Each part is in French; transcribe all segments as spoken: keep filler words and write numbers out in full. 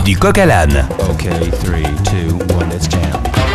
Du coq à l'âne. Ok, three, two, one, let's jam.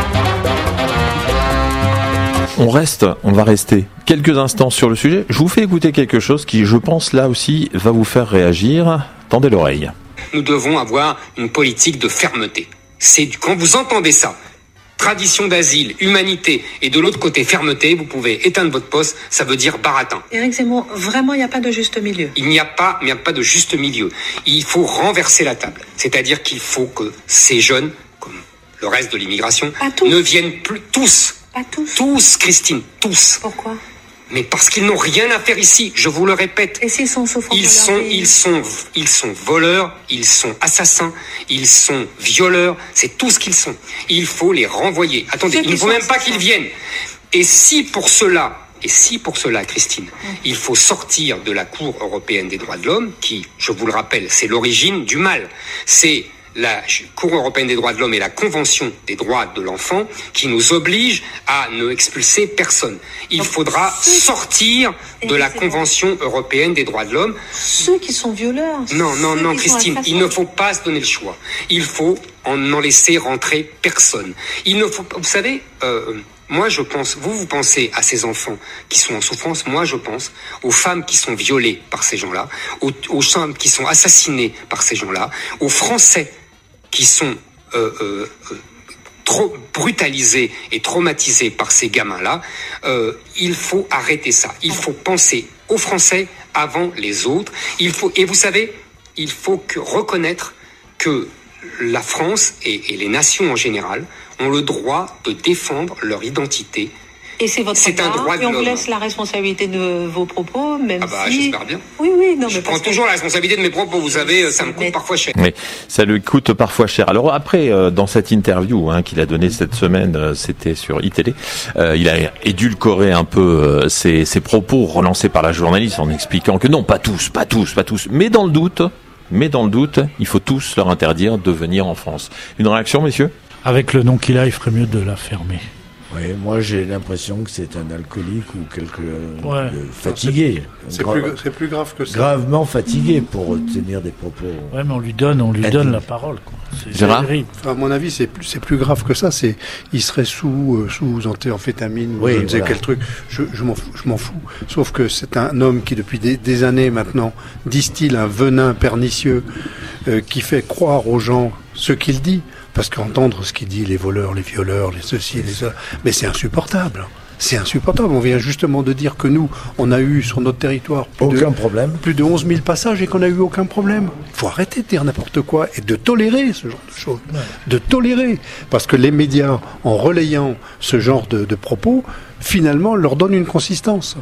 On reste, on va rester quelques instants sur le sujet. Je vous fais écouter quelque chose qui, je pense, là aussi, va vous faire réagir. Tendez l'oreille. Nous devons avoir une politique de fermeté. C'est du... Quand vous entendez ça, tradition d'asile, humanité, et de l'autre côté fermeté, vous pouvez éteindre votre poste, ça veut dire baratin. Éric Zemmour, vraiment, il n'y a pas de juste milieu. Il n'y a pas, il n'y a pas de juste milieu. Il faut renverser la table. C'est-à-dire qu'il faut que ces jeunes, comme le reste de l'immigration, ne viennent plus tous. Pas tous. Tous, Christine, tous. Pourquoi ? Mais parce qu'ils n'ont rien à faire ici, je vous le répète. Et s'ils sont souffrants Ils sont, ils sont, ils sont voleurs, ils sont assassins, ils sont violeurs, c'est tout ce qu'ils sont. Il faut les renvoyer. Attendez, il ne faut même pas qu'ils viennent. Et si pour cela, et si pour cela, Christine, mmh. il faut sortir de la Cour européenne des droits de l'homme, qui, je vous le rappelle, c'est l'origine du mal. C'est la Cour européenne des droits de l'homme et la Convention des droits de l'enfant qui nous oblige à ne expulser personne. Il Donc, faudra sortir de la Convention européenne des droits de l'homme. Ceux qui sont violeurs. Non, non, non, Christine, il ne faut pas se donner le choix. Il faut en, en laisser rentrer personne. Il ne faut, vous savez, euh, moi je pense, vous vous pensez à ces enfants qui sont en souffrance, moi je pense aux femmes qui sont violées par ces gens-là, aux, aux femmes qui sont assassinées par ces gens-là, aux Français qui sont euh, euh, euh, trop brutalisés et traumatisés par ces gamins-là, euh, il faut arrêter ça. Il faut penser aux Français avant les autres. Il faut, et vous savez, il faut que, reconnaître que la France et, et les nations en général ont le droit de défendre leur identité. Et c'est votre c'est droit, un droit de et on l'homme. vous laisse la responsabilité de vos propos, même ah bah, si... j'espère bien. Oui, oui, non, je mais prends que... toujours la responsabilité de mes propos, vous savez, ça me coûte mais... parfois cher. Oui, ça lui coûte parfois cher. Alors après, euh, dans cette interview hein, qu'il a donnée cette semaine, euh, c'était sur iTélé, euh, il a édulcoré un peu euh, ses, ses propos relancés par la journaliste en expliquant que non, pas tous, pas tous, pas tous, mais dans le doute, mais dans le doute, il faut tous leur interdire de venir en France. Une réaction, messieurs ? Avec le nom qu'il a, il ferait mieux de la fermer. Oui, moi j'ai l'impression que c'est un alcoolique ou quelque ouais. euh, fatigué. C'est, c'est, Gra- plus, c'est plus grave que ça. Gravement fatigué pour tenir des propos. Oui, mais on lui donne, on lui donne la parole. Quoi. C'est Gérard ? Enfin, à mon avis, c'est plus, c'est plus grave que ça. C'est, il serait sous, euh, sous amphétamine ou oui, je ne sais voilà. quel truc. Je, je, m'en fous, je m'en fous. Sauf que c'est un homme qui, depuis des, des années maintenant, distille un venin pernicieux euh, qui fait croire aux gens ce qu'il dit. Parce qu'entendre ce qu'il dit, les voleurs, les violeurs, les ceci, les cela, mais c'est insupportable. C'est insupportable. On vient justement de dire que nous, on a eu sur notre territoire plus aucun de, problème. plus de onze mille passages et qu'on n'a eu aucun problème. Il faut arrêter de dire n'importe quoi et de tolérer ce genre de choses. Ouais. De tolérer. Parce que les médias, en relayant ce genre de, de propos, finalement, leur donnent une consistance.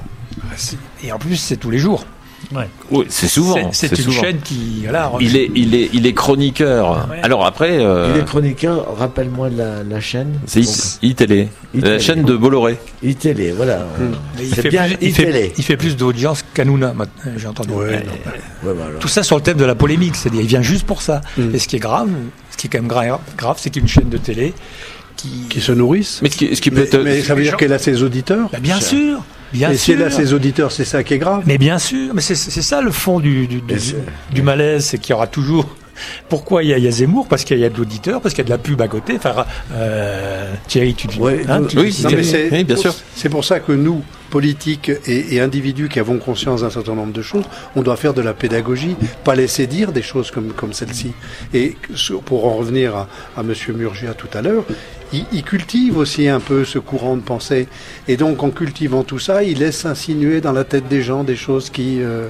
Et en plus, c'est tous les jours. Ouais. Oui, c'est souvent. C'est, c'est, c'est une souvent. chaîne qui. Voilà, il est, il est, il est chroniqueur. Ouais. Alors après. Euh... Il est chroniqueur. Rappelle-moi la, la chaîne. C'est iTélé. La chaîne de Bolloré. iTélé, voilà. Hum. Il, fait bien plus, il, fait, il fait plus d'audience qu'Hanouna, j'ai entendu. Ouais, ouais, voilà. Tout ça sur le thème de la polémique, c'est-à-dire il vient juste pour ça. Hum. Et ce qui est grave, ce qui est quand même grave, grave c'est qu'une chaîne de télé qui, qui se nourrissent. Mais, qui, ce qui peut mais, être... mais ça veut dire gens... qu'elle a ses auditeurs. Bah bien sûr. Bien et sûr. si elle a ses auditeurs, c'est ça qui est grave. Mais bien sûr, mais c'est, c'est ça le fond du, du, du, du malaise, c'est qu'il y aura toujours. Pourquoi il y, a, il y a Zemmour ? Parce qu'il y a de l'auditeurs, parce qu'il y a de la pub à côté. Enfin, euh, Thierry, tu dis. Ouais, hein, tu oui, dis non, mais c'est, oui, bien pour, sûr. C'est pour ça que nous, politiques et, et individus qui avons conscience d'un certain nombre de choses, on doit faire de la pédagogie, pas laisser dire des choses comme, comme celle-ci. Et pour en revenir à, à Monsieur Murgia tout à l'heure, il, il cultive aussi un peu ce courant de pensée. Et donc, en cultivant tout ça, il laisse insinuer dans la tête des gens des choses qui... Euh,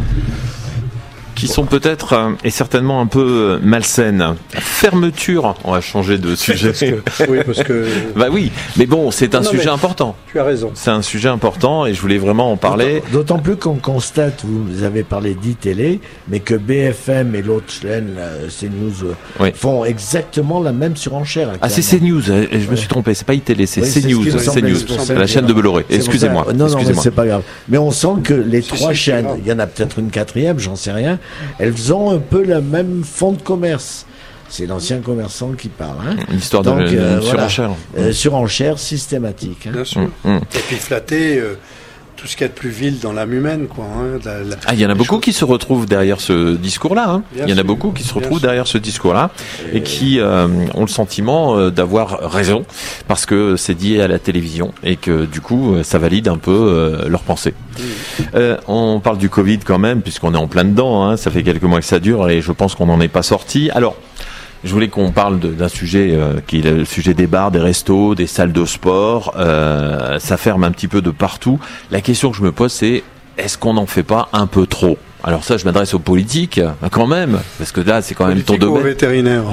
qui sont peut-être euh, et certainement un peu malsaines. Fermeture, on va changer de sujet. Parce que, oui, parce que... bah oui, mais bon, c'est un non, sujet important. Tu as raison. C'est un sujet important et je voulais vraiment en parler. D'autant, d'autant plus qu'on constate, vous avez parlé d'ITélé, mais que B F M et l'autre chaîne, CNews, oui. font exactement la même surenchère. Ah, c'est CNews, je me oui. suis trompé, c'est pas iTélé, c'est oui, CNews, c'est CNews, c'est la chaîne de Bolloré. Excusez-moi. Non, non, excusez-moi. mais c'est pas grave. Mais on sent que les c'est trois chaînes, il y en a peut-être une quatrième, j'en sais rien, elles ont un peu le même fond de commerce. C'est l'ancien commerçant qui parle. Hein. L'histoire Donc, de euh, voilà, surenchère. Euh, surenchère systématique. Hein. Bien sûr. Mmh, mmh. Et puis flatter euh, tout ce qu'il y a de plus vil dans l'âme humaine, quoi. Hein, la, la, ah, il y en a beaucoup choses... qui se retrouvent derrière ce discours-là. Hein. Il y en a sûr, beaucoup qui se retrouvent derrière ce discours-là et, et qui euh, ont le sentiment euh, d'avoir raison parce que c'est dit à la télévision et que du coup, ça valide un peu euh, leurs pensées. Mmh. Euh, on parle du Covid quand même, puisqu'on est en plein dedans. Hein. Ça fait quelques mois que ça dure et je pense qu'on n'en est pas sorti. Alors, je voulais qu'on parle de, d'un sujet euh, qui est le sujet des bars, des restos, des salles de sport. Euh, ça ferme un petit peu de partout. La question que je me pose, c'est est-ce qu'on n'en fait pas un peu trop ? Alors ça, je m'adresse aux politiques, quand même, parce que là, c'est quand même ton domaine. Ou aux vétérinaires.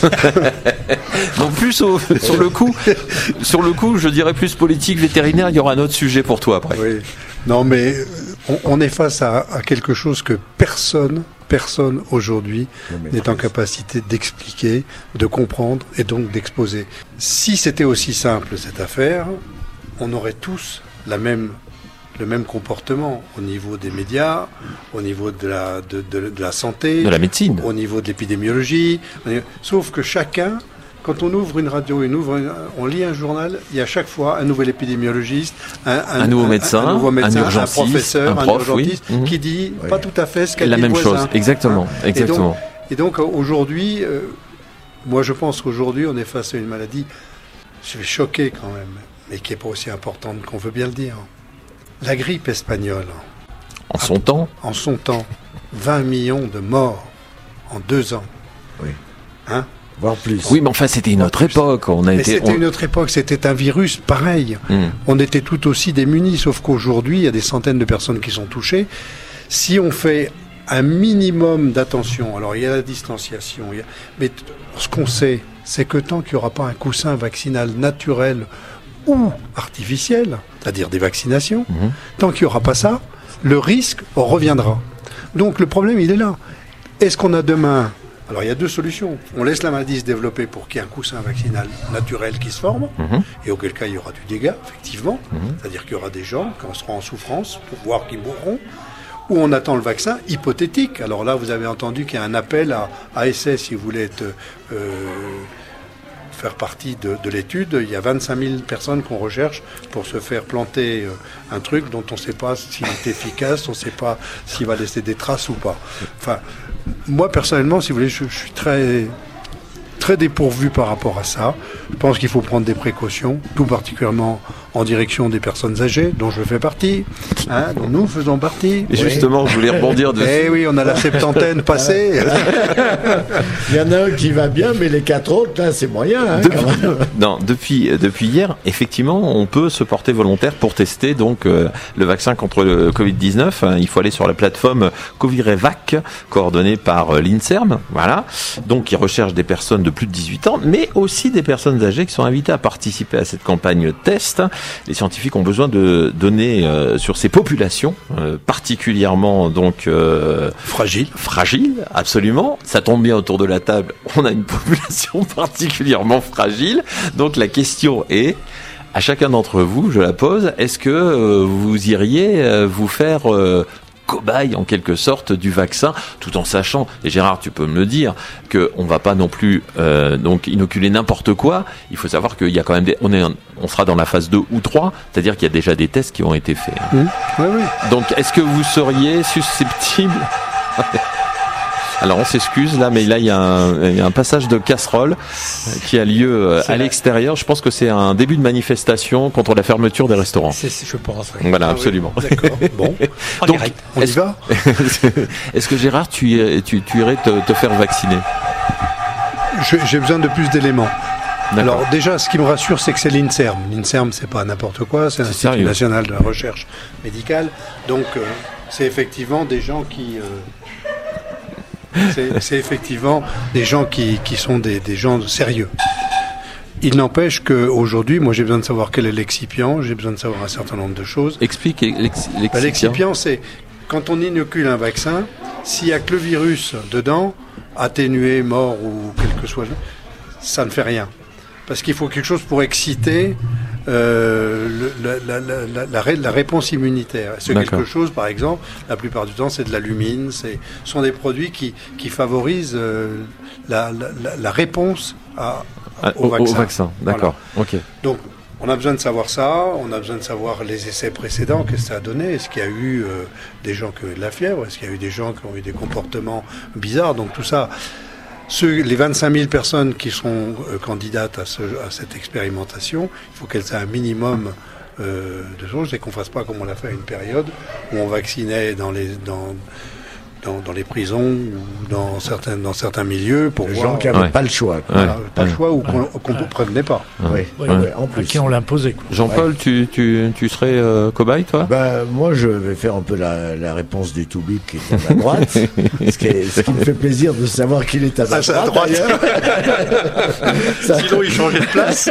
Non, plus au, sur le coup, sur le coup, je dirais plus politique, vétérinaire. Il y aura un autre sujet pour toi après. Oui. Non, mais on, on est face à, à quelque chose que personne. Personne aujourd'hui n'est en capacité d'expliquer, de comprendre et donc d'exposer. Si c'était aussi simple cette affaire, on aurait tous la même, le même comportement au niveau des médias, au niveau de la, de, de, de la santé, de la médecine, au niveau de l'épidémiologie. Sauf que chacun, quand on ouvre une radio, on, ouvre une, on lit un journal, il y a à chaque fois un nouvel épidémiologiste, un, un, un nouveau médecin, un, un, nouveau médecin, un, un professeur, un, prof, un urgentiste oui. qui dit oui. pas tout à fait ce qu'elle dit. La même voisin. chose, exactement, hein exactement. Et donc, et donc aujourd'hui, euh, moi je pense qu'aujourd'hui on est face à une maladie, je suis choqué quand même, mais qui n'est pas aussi importante qu'on veut bien le dire. La grippe espagnole. En son temps. En son temps, vingt millions de morts en deux ans. Oui. Hein? Voire plus. Oui, mais enfin, c'était une autre époque. On a mais été. C'était on... une autre époque. C'était un virus pareil. Mm. On était tout aussi démunis, sauf qu'aujourd'hui, il y a des centaines de personnes qui sont touchées. Si on fait un minimum d'attention, alors il y a la distanciation, il y a... mais t- ce qu'on sait, c'est que tant qu'il n'y aura pas un coussin vaccinal naturel ou artificiel, c'est-à-dire des vaccinations, mm. tant qu'il n'y aura pas ça, le risque reviendra. Donc le problème, il est là. Est-ce qu'on a demain... Alors il y a deux solutions. On laisse la maladie se développer pour qu'il y ait un coussin vaccinal naturel qui se forme, mmh. et auquel cas il y aura du dégât, effectivement. Mmh. C'est-à-dire qu'il y aura des gens qui seront en souffrance, pour voir qu'ils mourront, ou on attend le vaccin hypothétique. Alors là, vous avez entendu qu'il y a un appel à A S S, si vous voulez être, euh, faire partie de, de l'étude. Il y a vingt-cinq mille personnes qu'on recherche pour se faire planter euh, un truc dont on ne sait pas s'il est efficace, on ne sait pas s'il va laisser des traces ou pas. Enfin... Moi, personnellement, si vous voulez, je, je suis très, très dépourvu par rapport à ça. Je pense qu'il faut prendre des précautions, tout particulièrement en direction des personnes âgées, dont je fais partie, hein, dont nous faisons partie. Et justement, oui. Je voulais rebondir dessus. Eh oui, on a la septantaine passée. Il y en a un qui va bien, mais les quatre autres, là, c'est moyen. Hein, depuis, quand même. Non, depuis, depuis hier, effectivement, on peut se porter volontaire pour tester donc euh, le vaccin contre le covid dix-neuf. Il faut aller sur la plateforme Covirevac, coordonnée par euh, l'INSERM. Voilà. Donc, ils recherchent des personnes de plus de dix-huit ans, mais aussi des personnes âgées qui sont invitées à participer à cette campagne test. Les scientifiques ont besoin de données euh, sur ces populations, euh, particulièrement donc euh, fragiles. Fragiles, absolument. Ça tombe bien autour de la table. On a une population particulièrement fragile. Donc la question est, à chacun d'entre vous, je la pose, est-ce que euh, vous iriez euh, vous faire euh, cobaye en quelque sorte du vaccin, tout en sachant, et Gérard tu peux me le dire, que on va pas non plus euh, donc inoculer n'importe quoi. Il faut savoir qu'il y a quand même des, on est on sera dans la phase deux ou trois, c'est-à-dire qu'il y a déjà des tests qui ont été faits. Mmh. Oui, oui. Donc est-ce que vous seriez susceptible Alors on s'excuse là, mais là il y, a un, il y a un passage de casserole qui a lieu c'est à l'extérieur. Je pense que c'est un début de manifestation contre la fermeture des restaurants. C'est, je pense. Oui. Voilà, ah, absolument. Oui. D'accord. Bon. Donc, on y va. Est-ce que Gérard, tu, tu, tu irais te, te faire vacciner ? Je, J'ai besoin de plus d'éléments. D'accord. Alors déjà, ce qui me rassure, c'est que c'est l'INSERM. L'INSERM, c'est pas n'importe quoi, c'est l'Institut national de la recherche médicale. Donc, euh, c'est effectivement des gens qui... Euh, c'est, c'est effectivement des gens qui, qui sont des, des gens sérieux. Il n'empêche qu'aujourd'hui, moi j'ai besoin de savoir quel est l'excipient, j'ai besoin de savoir un certain nombre de choses. Explique l'ex- l'excipient. Ben, l'excipient, c'est quand on inocule un vaccin, s'il n'y a que le virus dedans, atténué, mort ou quel que soit, ça ne fait rien. Parce qu'il faut quelque chose pour exciter euh, le, la, la, la, la, la, la réponse immunitaire. C'est quelque chose, par exemple, la plupart du temps, c'est de l'alumine. C'est, ce sont des produits qui, qui favorisent euh, la, la, la réponse à, à, au, au vaccin. Au vaccin, d'accord. Voilà. Okay. Donc, On a besoin de savoir ça, on a besoin de savoir les essais précédents, qu'est-ce que ça a donné, est-ce qu'il y a eu euh, des gens qui ont eu de la fièvre, est-ce qu'il y a eu des gens qui ont eu des comportements bizarres, donc tout ça. Ceux, les vingt-cinq mille personnes qui seront euh, candidates à, ce, à cette expérimentation, il faut qu'elles aient un minimum euh, de choses et qu'on ne fasse pas comme on l'a fait à une période où on vaccinait dans les... Dans, Dans, dans les prisons ou dans certains, dans certains milieux pour les voir, gens qui n'avaient ouais. pas le choix. Quoi. Voilà, ouais. pas le choix ou qu'on ouais. qu'on ne prévenait pas. Ouais. Ouais. Ouais. Ouais. En plus. À qui on l'imposait. Quoi. Jean-Paul, Ouais. tu, tu, tu serais euh, cobaye, toi? Ben, moi, je vais faire un peu la, la réponse du Toubib qui est à ma droite. ce, qui est, ce qui me fait plaisir de savoir qu'il est à ma Ah, c'est à droite. Ça... Sinon, il changeait de place.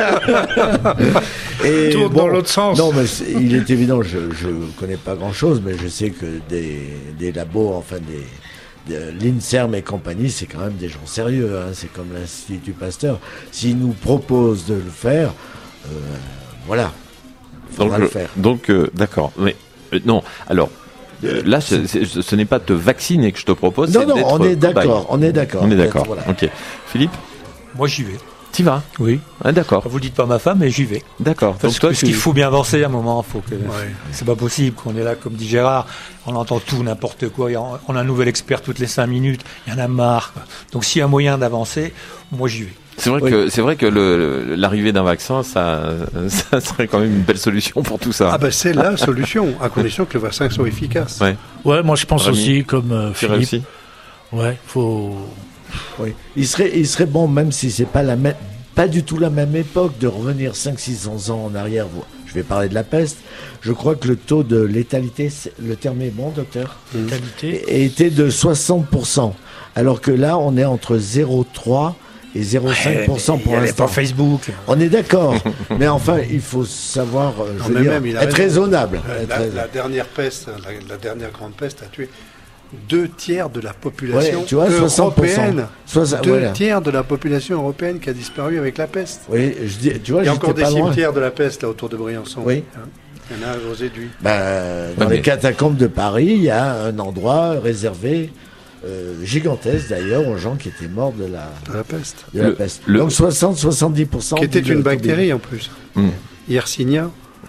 Et Tourne bon, dans l'autre sens. Non, mais c'est- il est évident, je ne connais pas grand-chose, mais je sais que des, des labos, enfin des... l'INSERM et compagnie, c'est quand même des gens sérieux, hein, c'est comme l'Institut Pasteur. S'ils nous proposent de le faire, euh, voilà, il faudra donc, le faire. Donc, euh, d'accord. Mais euh, non, alors, euh, là, c'est, c'est, ce n'est pas de te vacciner que je te propose, Non, c'est non, d'être on est cobaye. d'accord, on est d'accord. On est d'accord, Voilà. ok. Philippe, Moi, j'y vais. t'y vas? Oui. Ah, d'accord, Vous le dites pas à ma femme, mais j'y vais. d'accord. Parce Donc toi, que tu... qu'il faut bien avancer à un moment. Faut que... Ouais. C'est pas possible qu'on est là, comme dit Gérard, on entend tout, n'importe quoi. On a un nouvel expert toutes les cinq minutes. Il y en a marre. Quoi. Donc s'il y a moyen d'avancer, moi j'y vais. C'est vrai Oui. que c'est vrai que le, l'arrivée d'un vaccin, ça, ça serait quand même une belle solution pour tout ça. Ah ben c'est la solution, à condition que le vaccin soit efficace. Ouais. Ouais, moi je pense Rémi, aussi, comme euh, Tu Philippe. réussis. Ouais, faut. Oui. Il serait, il serait bon, même si c'est pas la même, pas du tout la même époque, de revenir cinq cents six cents ans en arrière. Je vais parler de la peste. Je crois que le taux de létalité, c'est- le terme est bon, docteur, Qualité. était de soixante pour cent. Alors que là, on est entre zéro virgule trois et zéro virgule cinq pour cent Il pour y avait l'instant. pas Facebook. On est d'accord. Mais enfin, il faut savoir, euh, je Non, veux mais dire, même, il a être raison. raisonnable. La, Être la- raisonnable. la dernière peste, la, la dernière grande peste a tué deux tiers de la population Ouais, tu vois, soixante pour cent. européenne. Soixante- Deux voilà. tiers de la population européenne qui a disparu avec la peste. Oui, je dis, tu vois, Il y a j'étais encore des pas loin. cimetières de la peste là autour de Briançon. Oui. Hein. Il y en a aux Éduits. Bah, dans Ouais, les mais- catacombes de Paris, il y a un endroit réservé, euh, gigantesque d'ailleurs, aux gens qui étaient morts de la, De la peste. de la Le- peste. le- Donc soixante à soixante-dix pour cent. Qui était dit une le bactérie en plus. Hmm. Yersinia.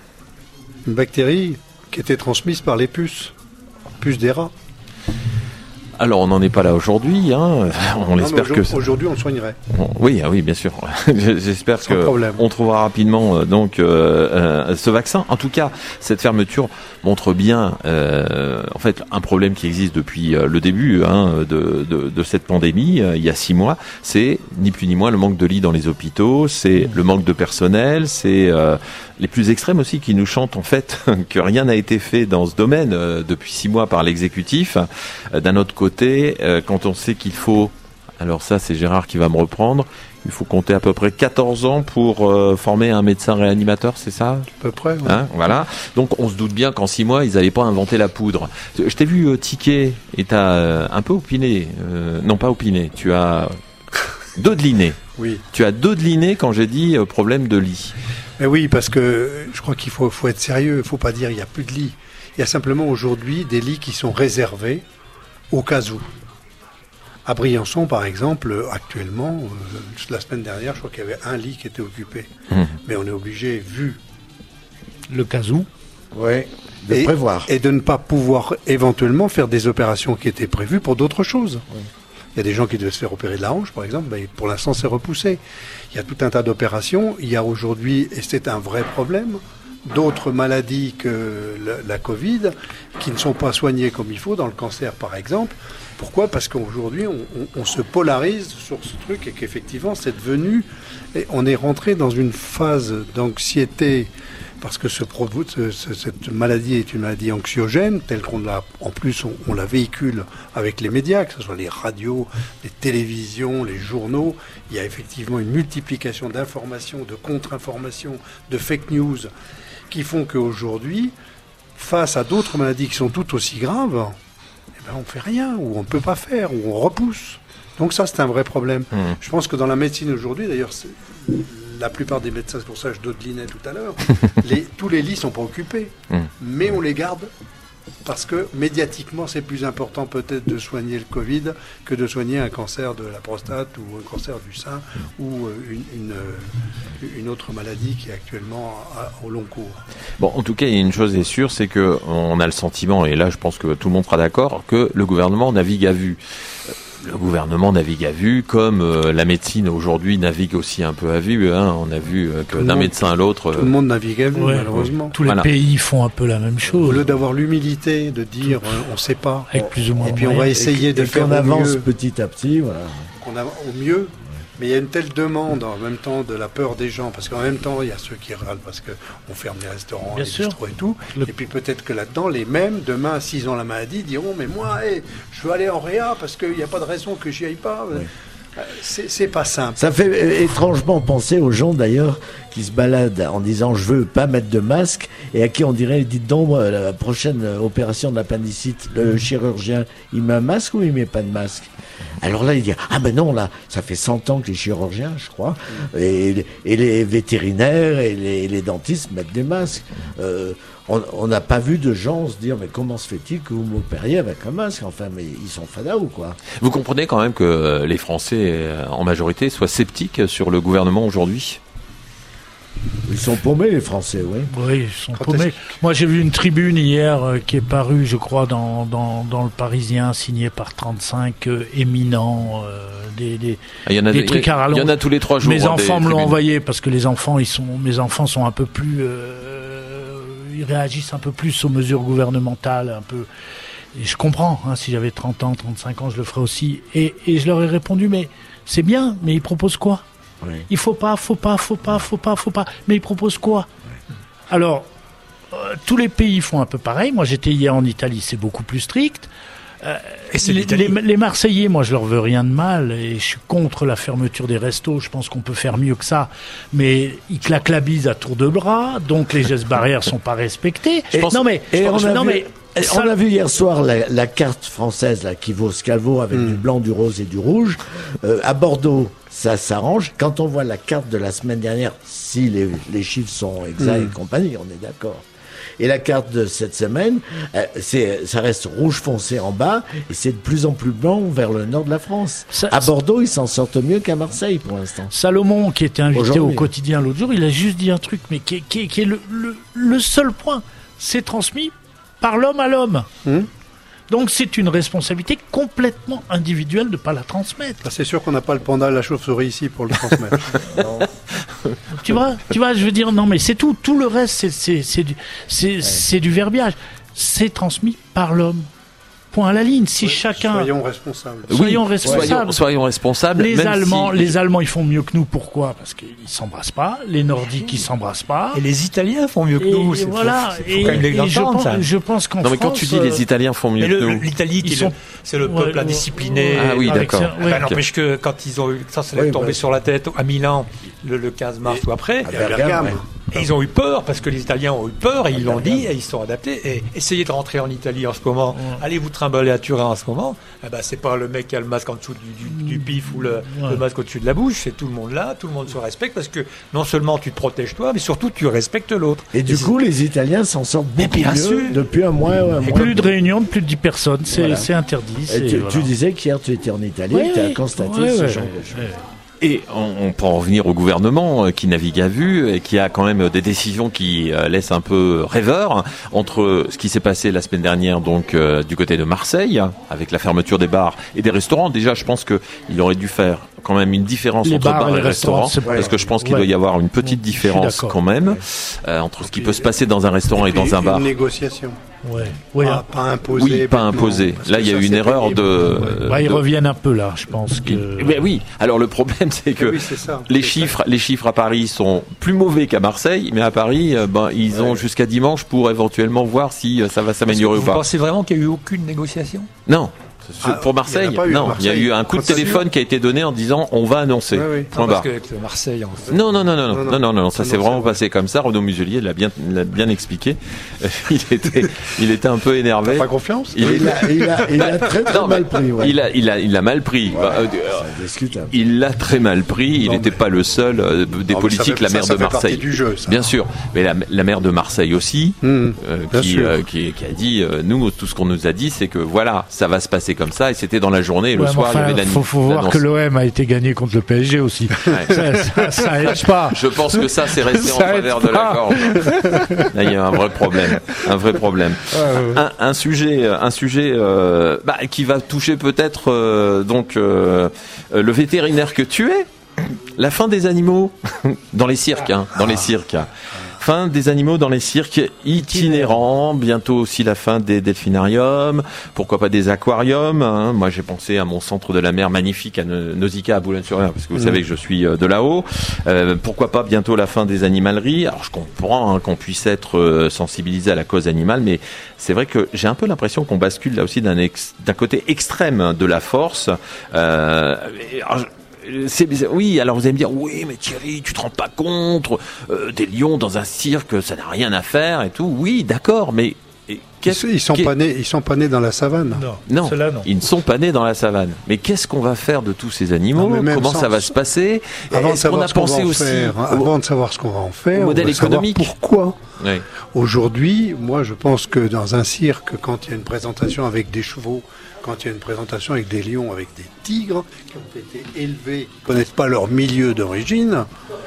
Une bactérie qui était transmise par les puces. Puces des rats. Alors, on n'en est pas là aujourd'hui, hein. On Non, mais espère que. aujourd- Aujourd'hui, on le soignerait. Bon, oui, ah oui, bien sûr. J'espère Sans que problème. on trouvera rapidement euh, donc euh, euh, ce vaccin. En tout cas, cette fermeture montre bien, euh, en fait, un problème qui existe depuis euh, le début hein, de, de, de cette pandémie, euh, il y a six mois. C'est ni plus ni moins le manque de lits dans les hôpitaux, c'est le manque de personnel, c'est euh, les plus extrêmes aussi qui nous chantent en fait que rien n'a été fait dans ce domaine euh, depuis six mois par l'exécutif. Euh, d'un autre côté, euh, quand on sait qu'il faut, alors ça c'est Gérard qui va me reprendre, il faut compter à peu près quatorze ans pour euh, former un médecin réanimateur, c'est ça À peu près. ouais. hein, voilà. Donc on se doute bien qu'en six mois, ils n'avaient pas inventé la poudre. Je t'ai vu euh, tiquer et t'as euh, un peu opiné. Euh, non, pas opiné. Tu as dodeliné. Oui. Tu as dodeliné quand j'ai dit euh, problème de lit. Mais oui, parce que je crois qu'il faut, faut être sérieux. Il ne faut pas dire il n'y a plus de lits. Il y a simplement aujourd'hui des lits qui sont réservés au cas où. À Briançon, par exemple, actuellement, euh, la semaine dernière, je crois qu'il y avait un lit qui était occupé. Mmh. Mais on est obligé, vu Le cas où. Oui, de et, prévoir. et de ne pas pouvoir éventuellement faire des opérations qui étaient prévues pour d'autres choses. Oui. Il y a des gens qui devaient se faire opérer de la hanche, par exemple, mais pour l'instant c'est repoussé. Il y a tout un tas d'opérations. Il y a aujourd'hui, et c'est un vrai problème, d'autres maladies que la, la Covid qui ne sont pas soignées comme il faut, dans le cancer par exemple. Pourquoi ? Parce qu'aujourd'hui on, on, on se polarise sur ce truc et qu'effectivement c'est devenu, et on est rentré dans une phase d'anxiété parce que ce, ce, ce, cette maladie est une maladie anxiogène, telle qu'on l'a, en plus on, on la véhicule avec les médias, que ce soit les radios, les télévisions, les journaux. Il y a effectivement une multiplication d'informations, de contre-informations, de fake news, qui font qu'aujourd'hui, face à d'autres maladies qui sont toutes aussi graves, eh ben on ne fait rien, ou on ne peut pas faire, ou on repousse. Donc ça, c'est un vrai problème. Mmh. Je pense que dans la médecine aujourd'hui, d'ailleurs, c'est, la plupart des médecins, c'est pour ça que je dodelinais tout à l'heure, les, tous les lits ne sont pas occupés, mmh. mais on les garde parce que médiatiquement, c'est plus important peut-être de soigner le Covid que de soigner un cancer de la prostate ou un cancer du sein ou une, une, une autre maladie qui est actuellement à, au long cours. Bon, en tout cas, il y a une chose est sûre, c'est que on a le sentiment, et là je pense que tout le monde sera d'accord, que le gouvernement navigue à vue. Le gouvernement navigue à vue, comme euh, la médecine aujourd'hui navigue aussi un peu à vue. Hein. On a vu euh, que d'un monde, médecin à l'autre... Tout euh... le monde navigue à vue, ouais, malheureusement. Tous les voilà. pays font un peu la même chose. Au lieu d'avoir l'humilité de dire euh, on ne sait pas, avec plus ou moins et puis on va essayer et, de et faire qu'on avance mieux, petit à petit. Voilà. Qu'on a au mieux. Mais il y a une telle demande en même temps de la peur des gens, parce qu'en même temps, il y a ceux qui râlent parce qu'on ferme les restaurants, Bien les sûr. bistrots et tout. Le... Et puis peut-être que là-dedans, les mêmes, demain, s'ils ont la maladie, diront « Mais moi, hey, je veux aller en réa parce qu'il n'y a pas de raison que j'y aille pas. Oui. » C'est, c'est pas simple. Ça fait étrangement penser aux gens d'ailleurs qui se baladent en disant je veux pas mettre de masque et à qui on dirait dites donc la prochaine opération de l'appendicite, le chirurgien il met un masque ou il met pas de masque? Alors là il dit ah ben non là ça fait cent ans que les chirurgiens je crois et, et les vétérinaires et les, les dentistes mettent des masques. Euh, on n'a pas vu de gens se dire mais comment se fait-il que vous m'opériez avec un masque, enfin mais ils sont fada ou quoi? Vous comprenez quand même que les Français en majorité soient sceptiques sur le gouvernement aujourd'hui? Ils sont paumés les Français, oui. Oui, ils sont Quand paumés. Moi j'ai vu une tribune hier euh, qui est parue je crois dans, dans, dans le Parisien signée par trente-cinq euh, éminents, euh, des, des, ah, y en a, des trucs à rallonge. Il y en a tous les trois jours. Mes hein, enfants me l'ont tribunes. envoyé parce que les enfants ils sont, mes enfants sont un peu plus... Euh, ils réagissent un peu plus aux mesures gouvernementales, un peu. Et je comprends, hein, si j'avais trente ans, trente-cinq ans, je le ferais aussi. Et, et je leur ai répondu, mais c'est bien, mais ils proposent quoi? Oui. Il faut pas, faut pas, faut pas, faut pas, faut pas. Mais ils proposent quoi? Oui. Alors, euh, tous les pays font un peu pareil. Moi, j'étais hier en Italie, c'est beaucoup plus strict. Euh, et c'est les, les, les Marseillais, moi je leur veux rien de mal et je suis contre la fermeture des restos, je pense qu'on peut faire mieux que ça, mais ils claquent la bise à tour de bras, donc les gestes barrières sont pas respectés. Et, non mais, et on, a non vu, mais ça... on a vu hier soir la, la carte française là, qui vaut ce qu'elle vaut avec mm. du blanc, du rose et du rouge. Euh, à Bordeaux, ça s'arrange. Quand on voit la carte de la semaine dernière, si les, les chiffres sont exacts mm. et compagnie, on est d'accord. Et la carte de cette semaine, euh, c'est, ça reste rouge foncé en bas et c'est de plus en plus blanc vers le nord de la France. Ça, à Bordeaux, ils s'en sortent mieux qu'à Marseille pour l'instant. Salomon, qui était invité Aujourd'hui. au quotidien l'autre jour, il a juste dit un truc, mais qui est, qui est, qui est le, le, le seul point. C'est transmis par l'homme à l'homme. Hum. Donc c'est une responsabilité complètement individuelle de ne pas la transmettre. Ah, c'est sûr qu'on n'a pas le panda, la chauve-souris ici pour le transmettre. tu vois, tu vois, je veux dire, non mais c'est tout. Tout le reste, c'est, c'est, c'est, du, c'est, ouais. c'est du verbiage. C'est transmis par l'homme. Point à la ligne. Si oui, Soyons chacun... responsables. Soyons oui, responsables. Soyons, soyons responsables. Les même Allemands, si... les Allemands, ils font mieux que nous. Pourquoi? Parce qu'ils s'embrassent pas. Les Nordiques, ils s'embrassent pas. Et les Italiens font mieux que et nous. Et c'est voilà. Faut, faut et, quand même les et je, pense, ça. je pense qu'en non, mais France, quand tu dis les Italiens font mieux le, que nous, l'Italie, qui sont... le, c'est le peuple ouais, indiscipliné. Ah oui, d'accord. Ça, ouais. bah, n'empêche que quand ils ont eu ça, ça leur est tombé sur la tête à Milan le, le quinze mars et, ou après. Et ils ont eu peur parce que les Italiens ont eu peur et ils l'ont dit et ils se sont adaptés. Et essayez de rentrer en Italie en ce moment. Ouais. Allez vous trimballer à Turin en ce moment. Eh ben, c'est pas le mec qui a le masque en dessous du, du, du pif ou le, ouais. le masque au-dessus de la bouche. C'est tout le monde là. Tout le monde se respecte parce que non seulement tu te protèges toi, mais surtout tu respectes l'autre. Et, et du coup, les Italiens s'en sortent beaucoup mieux sûr. depuis un mois. Un mois. Plus de réunions de plus de dix personnes. C'est, voilà. c'est interdit. C'est, tu, voilà. tu disais qu'hier tu étais en Italie. Ouais, tu as constaté ouais, ce ouais, genre ouais, de choses. Ouais. Et on, on peut en revenir au gouvernement qui navigue à vue et qui a quand même des décisions qui euh, laissent un peu rêveur entre ce qui s'est passé la semaine dernière donc euh, du côté de Marseille avec la fermeture des bars et des restaurants. Déjà, je pense que il aurait dû faire quand même une différence les entre bars, bars et, et restaurants, restaurants parce que je pense qu'il ouais. doit y avoir une petite différence quand même ouais. euh, entre ce qui peut se passer dans un restaurant et, et dans un bar. Une négociation. Ouais. Ouais, pas, pas imposé. Oui, pas imposé. Là, il y a eu une erreur de. Ouais. Bah, ils de... reviennent un peu là, je pense que. Mais oui. Alors le problème, c'est que oui, c'est ça, les c'est chiffres, ça. les chiffres à Paris sont plus mauvais qu'à Marseille, mais à Paris, ben ils ont ouais. jusqu'à dimanche pour éventuellement voir si ça va s'améliorer ou pas. Vous pensez vraiment qu'il n'y a eu aucune négociation? Non. Ah, pour Marseille, il non, il y a eu un coup de téléphone qui a été donné en disant on va annoncer. Oui, oui. Point non, barre. Parce que Marseille, en fait. Non, non, non, non, non, non, non, non, non, ça s'est vraiment passé comme ça. Renaud Muselier l'a bien, l'a bien expliqué. Il était, il était un peu énervé. T'as pas confiance? Il, il, a, il, a, il a très, très non, mal pris. Ouais. Il a, il a, il a mal pris. Ouais, bah, euh, il l'a très mal pris. Il n'était pas le seul euh, des non, politiques. Fait, la maire ça, ça de Marseille, du jeu, ça. Bien sûr, mais la, la maire de Marseille aussi, mmh, euh, qui, euh, qui, qui a dit, euh, nous, tout ce qu'on nous a dit, c'est que voilà, ça va se passer comme ça. Et c'était dans la journée. Et le ouais, soir, enfin, il y avait Il faut, faut voir que l'O M a été gagné contre le P S G aussi. Ouais. Ça, ça, ça aide pas. Je pense que ça, c'est resté en travers de la corde. Là, il y a un vrai problème. Un vrai problème. Ouais, ouais. Un, un sujet, un sujet euh, bah, qui va toucher peut-être euh, donc euh, le vétérinaire que tu es. La fin des animaux dans les cirques, hein, dans les cirques. Fin des animaux dans les cirques itinérants, bientôt aussi la fin des delphinariums, pourquoi pas des aquariums, hein. Moi j'ai pensé à mon centre de la mer magnifique à Nausicaa à Boulogne-sur-Mer, parce que vous mmh. savez que je suis de là-haut, euh, pourquoi pas bientôt la fin des animaleries. Alors je comprends hein, qu'on puisse être euh, sensibilisé à la cause animale, mais c'est vrai que j'ai un peu l'impression qu'on bascule là aussi d'un, ex- d'un côté extrême de la force. Euh, alors, C'est, oui, alors vous allez me dire, oui, mais Thierry, tu te rends pas compte, euh, des lions dans un cirque, ça n'a rien à faire et tout. Oui, d'accord, mais qu'est-ce, ils sont qu'est... pas nés, ils sont pas nés dans la savane. Non, non, ceux-là, non, ils ne sont pas nés dans la savane. Mais qu'est-ce qu'on va faire de tous ces animaux? Non, Comment ça va se passer? Avant de savoir ce qu'on va en faire, avant de savoir ce qu'on va en faire, au modèle économique. Pourquoi? Oui. Aujourd'hui, moi, je pense que dans un cirque, quand il y a une présentation avec des chevaux, quand il y a une présentation avec des lions, avec des tigres qui ont été élevés, qui ne connaissent pas leur milieu d'origine,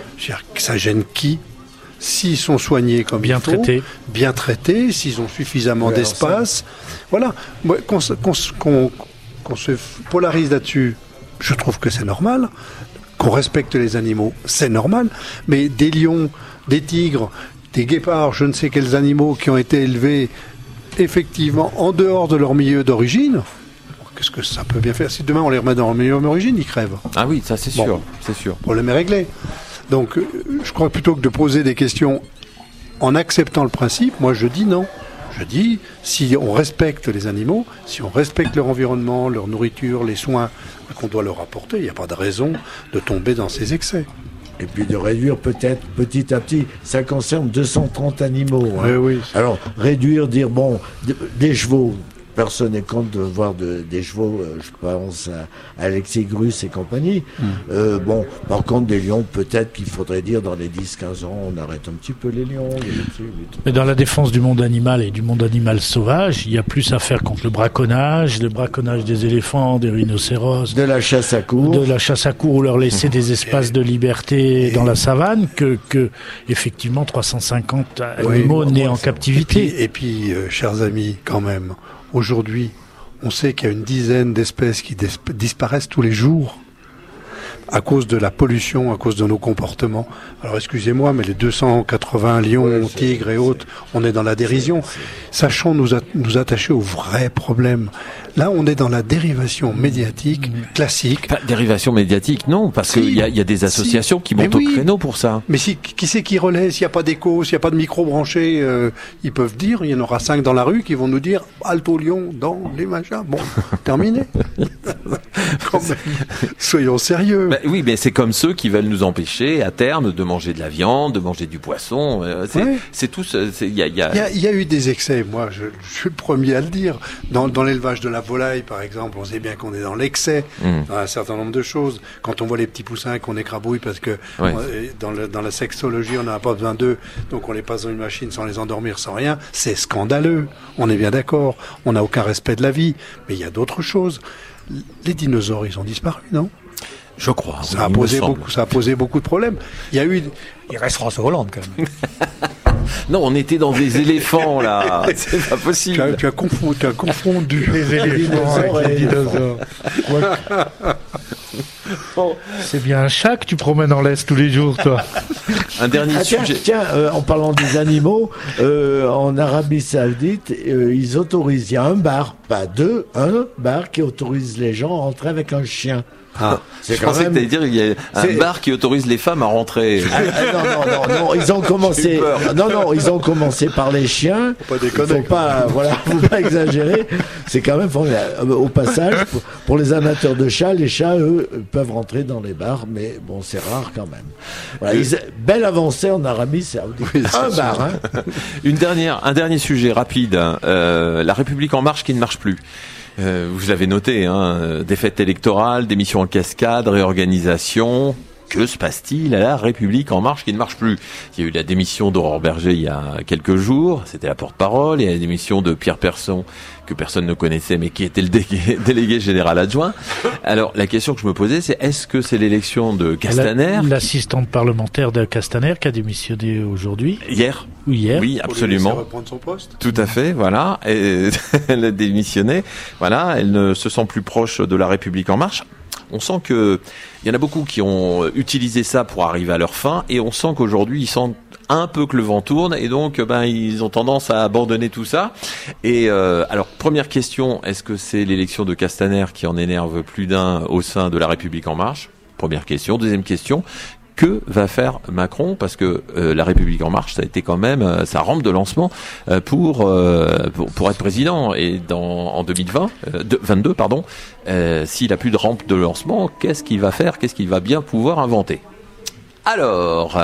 ça gêne qui? S'ils sont soignés comme bien il faut, traités. bien traités, s'ils ont suffisamment ouais, d'espace, voilà. Qu'on, qu'on, qu'on, qu'on se polarise là-dessus, je trouve que c'est normal. Qu'on respecte les animaux, c'est normal. Mais des lions, des tigres, des guépards, je ne sais quels animaux qui ont été élevés effectivement en dehors de leur milieu d'origine, qu'est-ce que ça peut bien faire? Si demain on les remet dans leur milieu d'origine, ils crèvent. Ah oui, ça c'est sûr, bon, c'est sûr. Le problème est réglé. Donc, je crois que plutôt que de poser des questions en acceptant le principe, moi je dis non. Je dis, si on respecte les animaux, si on respecte leur environnement, leur nourriture, les soins qu'on doit leur apporter, il n'y a pas de raison de tomber dans ces excès. Et puis de réduire peut-être petit à petit. Ça concerne deux cent trente animaux. Hein. Oui, oui. Alors, réduire, dire, bon, des chevaux. Personne n'est contre de voir de, des chevaux, euh, je pense à, à Alexis Grus et compagnie. Mmh. Euh, bon, par contre, des lions, peut-être qu'il faudrait dire dans les dix quinze ans, on arrête un petit peu les lions. Les petits, les Mais dans la défense du monde animal et du monde animal sauvage, il y a plus à faire contre le braconnage, le braconnage des éléphants, des rhinocéros. De la chasse à courre. De la chasse à courre ou leur laisser mmh. des espaces et, de liberté et, dans la savane que, que effectivement, trois cent cinquante animaux oui, nés en captivité. Et puis, et puis euh, chers amis, quand même, aujourd'hui, on sait qu'il y a une dizaine d'espèces qui dis- disparaissent tous les jours à cause de la pollution, à cause de nos comportements. Alors excusez-moi, mais les deux cent quatre-vingts lions, ouais, tigres et autres, on est dans la dérision. Sachons nous, a- nous attacher au vrai problème. Là, on est dans la dérivation médiatique mmh. classique. Pas dérivation médiatique, non, parce si, qu'il y a, y a des associations si. qui montent oui. au créneau pour ça. Mais si, qui c'est qui relaie? S'il n'y a pas d'écho, s'il n'y a pas de micro branché, euh, ils peuvent dire, il y en aura cinq dans la rue qui vont nous dire « Alto Lion dans les machins ». Bon, terminé. Quand même, soyons sérieux. Bah, oui, mais c'est comme ceux qui veulent nous empêcher, à terme, de manger de la viande, de manger du poisson. Euh, c'est, ouais. c'est tout. Il y a, y, a... y, a, y a eu des excès, moi, je, je suis le premier à le dire. Dans, dans l'élevage de la volaille, par exemple, on sait bien qu'on est dans l'excès, mmh. dans un certain nombre de choses. Quand on voit les petits poussins qu'on écrabouille parce que ouais. on, dans, le, dans la sexologie, on n'a pas besoin d'eux, donc on les passe dans une machine sans les endormir, sans rien, c'est scandaleux. On est bien d'accord. On n'a aucun respect de la vie. Mais il y a d'autres choses. Les dinosaures, ils ont disparu, non? Je crois. Ça, oui, a posé beaucoup, ça a posé beaucoup de problèmes. Il y a eu... Il reste François Hollande, quand même. Non, on était dans des éléphants, là. C'est pas possible. Tu as, tu as confondu, tu as confondu les éléphants avec les dinosaures. Bon. C'est bien un chat que tu promènes en laisse tous les jours, toi. Un dernier ah, tiens, sujet. Tiens, euh, en parlant des animaux, euh, en Arabie Saoudite, euh, ils autorisent, il y a un bar, pas deux, un bar qui autorise les gens à rentrer avec un chien. Ah, je pensais même... que tu allais dire qu'il y a un c'est... bar qui autorise les femmes à rentrer. Ah, non, non, non, non, ils ont commencé. Non, non, ils ont commencé par les chiens. Faut pas déconner. Faut pas, voilà, faut pas exagérer. C'est quand même formidable. Au passage, pour, pour les amateurs de chats, les chats, eux, peuvent rentrer dans les bars, mais bon, c'est rare quand même. Voilà, ils... Belle avancée en Arabie Saoudite. Oui, un bar, hein. Une dernière, un dernier sujet rapide. Euh, la République en marche qui ne marche plus. Euh, vous l'avez noté, hein, défaite électorale, démission en cascade, réorganisation. Que se passe-t-il à la République en marche qui ne marche plus? Il y a eu la démission d'Aurore Berger il y a quelques jours, c'était la porte-parole. Il y a la démission de Pierre Persson, que personne ne connaissait, mais qui était le délégué, délégué général adjoint. Alors, la question que je me posais, c'est est-ce que c'est l'élection de Castaner? L'assistante parlementaire de Castaner qui a démissionné aujourd'hui. Hier? Ou hier. Oui, absolument. Pour reprendre son poste. Tout à fait, voilà. Et elle a démissionné. Voilà, elle ne se sent plus proche de la République en marche. On sent que il y en a beaucoup qui ont utilisé ça pour arriver à leur fin, et on sent qu'aujourd'hui ils sentent un peu que le vent tourne, et donc ben ils ont tendance à abandonner tout ça. Et euh, alors première question, est-ce que c'est l'élection de Castaner qui en énerve plus d'un au sein de la République en marche? Première question. Deuxième question. Que va faire Macron? Parce que euh, la République en marche, ça a été quand même euh, sa rampe de lancement euh, pour, euh, pour pour être président. Et dans en deux mille vingt, euh, vingt-deux, pardon, euh, s'il a plus de rampe de lancement, qu'est-ce qu'il va faire? Qu'est-ce qu'il va bien pouvoir inventer? Alors,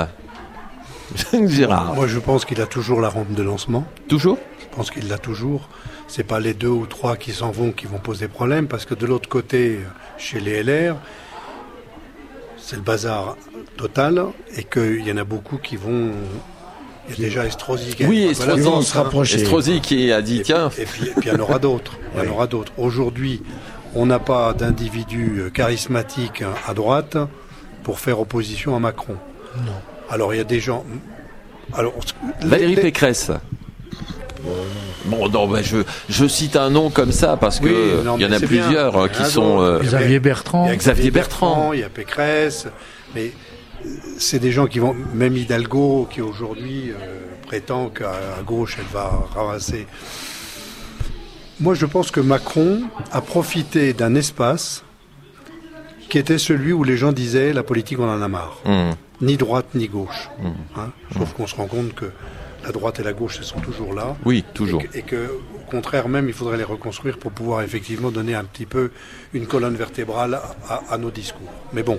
Gérard. Moi, je pense qu'il a toujours la rampe de lancement. Toujours? Je pense qu'il l'a toujours. C'est pas les deux ou trois qui s'en vont qui vont poser problème, parce que de l'autre côté, chez les L R, c'est le bazar total, et qu'il y en a beaucoup qui vont... Il y a déjà Estrosi qui oui, Estrosi, voilà, se rapprocher. Estrosi qui a dit et tiens... Puis, et, puis, et puis il y en aura d'autres. Il y en aura d'autres. Aujourd'hui, on n'a pas d'individu charismatique à droite pour faire opposition à Macron. Non. Alors il y a des gens... Alors, Valérie les... Pécresse. Bon, non, ben je, je cite un nom comme ça parce que oui, non, il y en a plusieurs bien. qui sont... Euh, Xavier Bertrand. Il y a Xavier Bertrand, il y a Pécresse, mais c'est des gens qui vont... Même Hidalgo, qui aujourd'hui euh, prétend qu'à gauche, elle va ramasser. Moi, je pense que Macron a profité d'un espace qui était celui où les gens disaient la politique, on en a marre. Mmh. Ni droite, ni gauche. Mmh. Hein, sauf mmh. qu'on se rend compte que la droite et la gauche, elles sont toujours là. Oui, toujours. Et que, et que, au contraire, même, il faudrait les reconstruire pour pouvoir effectivement donner un petit peu une colonne vertébrale à, à, à nos discours. Mais bon.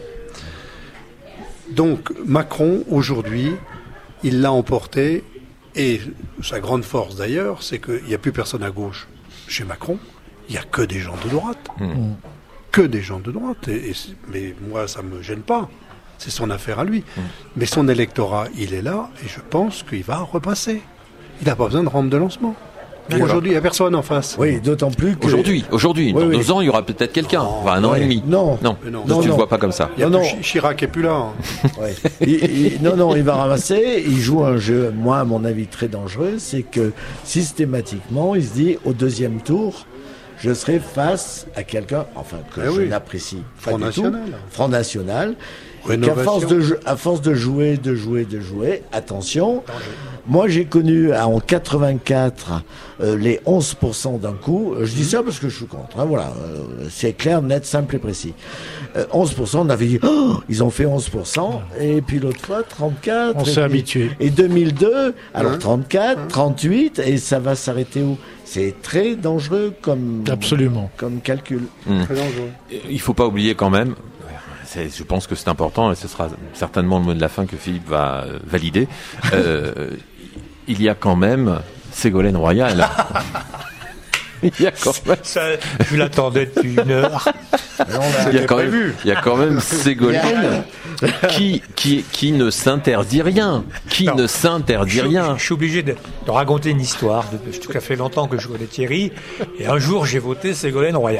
Donc, Macron, aujourd'hui, il l'a emporté, et sa grande force d'ailleurs, c'est qu'il n'y a plus personne à gauche chez Macron, il n'y a que des gens de droite. Mmh. Que des gens de droite. Et, et, mais moi, ça ne me gêne pas. C'est son affaire à lui. Mmh. Mais son électorat, il est là, et je pense qu'il va repasser. Il n'a pas besoin de rampe de lancement. Voilà. Aujourd'hui, il n'y a personne en face. Oui, d'autant plus que... Aujourd'hui, aujourd'hui, oui, dans oui. deux ans, il y aura peut-être quelqu'un. Non, enfin, un an ouais. et demi. Non. Non, non. non tu ne le vois pas comme ça. Il y a non, plus, non. Chirac n'est plus là. Hein. Ouais. il, il, non, non, il va ramasser. Il joue un jeu, moi, à mon avis, très dangereux. C'est que, systématiquement, il se dit, au deuxième tour, je serai face à quelqu'un, enfin, que eh je oui. n'apprécie pas Front du National. tout. Front National. Et qu'à force de, à force de jouer, de jouer, de jouer, attention. Danger. Moi, j'ai connu en quatre-vingt-quatre euh, les onze pour cent d'un coup. Je dis ça parce que je suis contre. Hein, voilà, euh, c'est clair, net, simple et précis. Euh, onze pour cent, on avait dit, oh, ils ont fait onze pour cent. Et puis l'autre fois, trente-quatre. On s'est habitué. Et deux mille deux, alors hein trente-quatre, hein trente-huit, et ça va s'arrêter où? C'est très dangereux comme, Absolument. comme calcul. Mmh. Très dangereux. Il faut pas oublier quand même. C'est, je pense que c'est important, et ce sera certainement le mot de la fin que Philippe va euh, valider. Euh, il y a quand même Ségolène Royal. Il y a quand même... Ça, je l'attendais depuis une heure. Il y a quand même, il y a quand même Ségolène qui, qui, qui ne s'interdit rien. Qui non. ne s'interdit je, rien. Je, je suis obligé de, de raconter une histoire. De, de, ça fait longtemps que je connais Thierry. Et un jour, j'ai voté Ségolène Royal.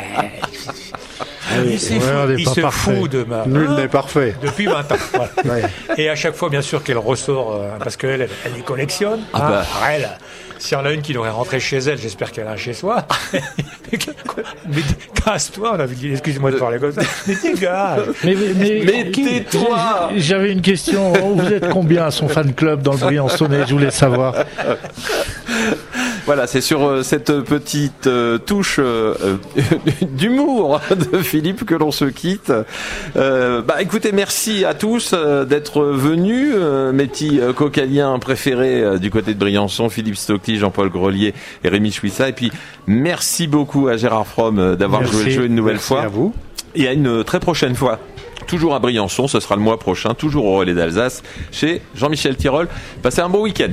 Ah oui, il s'est ouais, il se fout de ma... Nul n'est parfait. Depuis vingt ans. Voilà. Ouais. Et à chaque fois, bien sûr, qu'elle ressort, euh, parce qu'elle elle, elle les collectionne. Ah hein, bah. Elle, si on a une qui devrait rentrer chez elle, j'espère qu'elle a un chez soi. Mais casse-toi, on avait dit, excusez-moi de parler comme ça. Mais dégage. Mais, mais, mais tais-toi. J'avais une question. Vous êtes combien à son fan club dans le Briançonnais? Je voulais savoir. Voilà, c'est sur euh, cette petite euh, touche euh, d'humour de Philippe que l'on se quitte. Euh, bah écoutez, merci à tous euh, d'être venus, euh, mes petits euh, cocaliens préférés euh, du côté de Briançon, Philippe Stockley, Jean-Paul Grelier et Rémi Chouissa. Et puis merci beaucoup à Gérard Fromm euh, d'avoir merci. joué le jeu une nouvelle merci fois. À vous. Et à une très prochaine fois. Toujours à Briançon, ce sera le mois prochain, toujours au Relais d'Alsace, chez Jean-Michel Tirole. Passez un bon week-end.